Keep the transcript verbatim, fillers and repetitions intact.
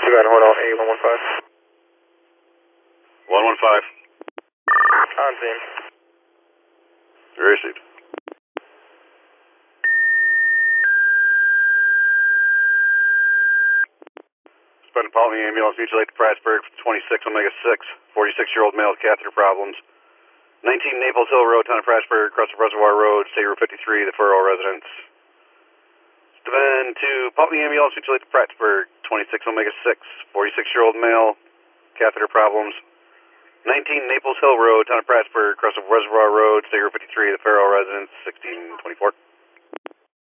two nine, hold on, eight one one five. one one five. On scene. Received. Spend a Polly ambulance, mutual aid to Prattsburg, twenty-six Omega six, forty-six-year-old male with catheter problems. nineteen Naples Hill Road, town of Prattsburg, across the Reservoir Road, State Route fifty-three, the Furrow residence. Spend to Polly ambulance, mutual aid to Prattsburg, twenty-six Omega six, forty-six-year-old male, catheter problems. nineteen Naples Hill Road, town of Prattsburg, across the Reservoir Road, State Route fifty-three, the Furrow residence, sixteen twenty-four.